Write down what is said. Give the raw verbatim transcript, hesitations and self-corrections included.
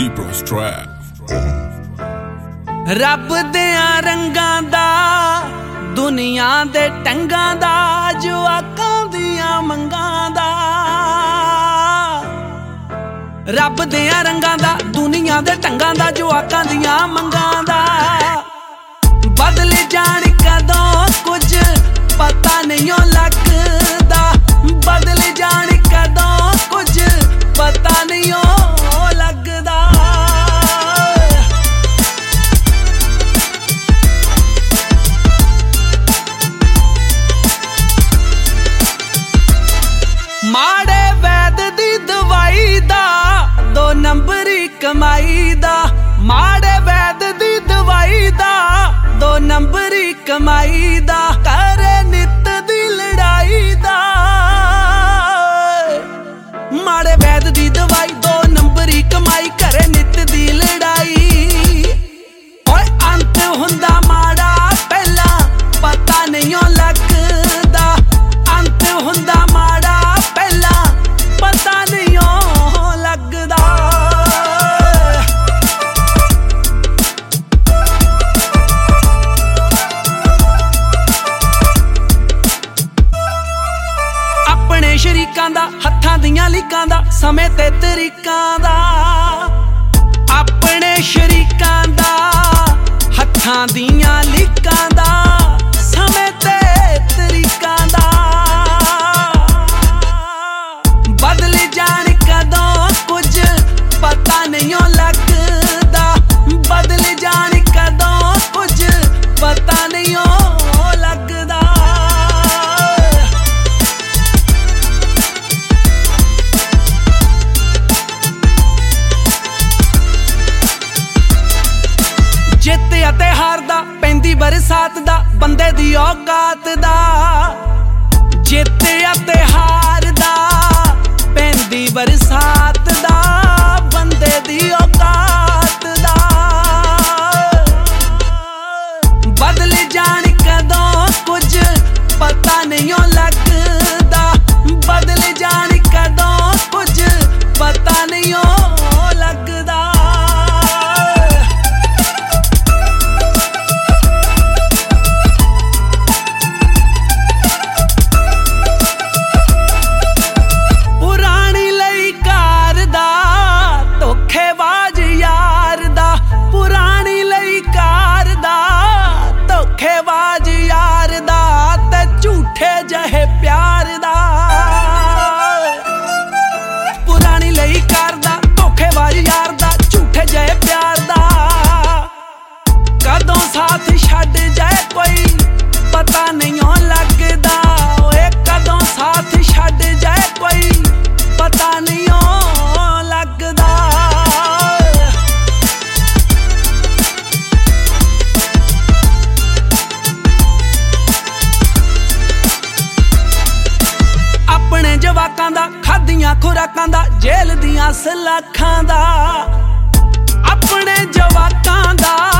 Deeper's trap. रब दियां रंगां दा दुनिया दे टंगां दा जवाकां दियां मंगां दा रब दियां रंगां दा दुनिया दे टंगां दा जवाकां दियां मंगां दा बदल जाण कदों कुछ पता नहीं लगदा बदल जाण कदों कुछ पता नहीं लगदा माड़े वैद दी दवाई दा दो नंबरी कमाई दा माड़े वैद दी दवाई दा दो नंबरी कमाई दा करे नित दी लड़ाई दा माड़े वैद दी दवाई दो नंबरी कमाई करे नित दी लड़ाई ओए अंत हुंदा माड़ा पहला पता नहीं लगदा अंत हुंदा माड़ा पहला पता नहीं लगदा अपने शरीकां दा हत्थां दियां लीकां दा समय ते तरीकां दा अपने शरीकां दा हत्थां दियां लीकां दा समय ते तरीकां दा बदल जाण कदों कुछ पता नहीं लगदा बदल जाण कदों कुछ पता नहीं लगदा जित अते हार दा पैंदी बरसात दा बंदे दी औकात दा जित अते हार दा पैंदी बरसात दा बंदे दी औकात दा बदल जाण कदों कुछ पता नहीं लगदा बदल जाण कदों कुछ पता नहीं लगदा जहे प्यार दा पुरानी लई करदा धोखेबाज यार दा झूठे जहे प्यार दा कदों साथ छड्ड जाए कोई पता नहीं लगदा ओए कदों साथ छड्ड जाए कोई पता नहीं लगदा जवाकां दा खादियां खुराकां दा जेल दियां सलाखां दा अपने जवाकां दा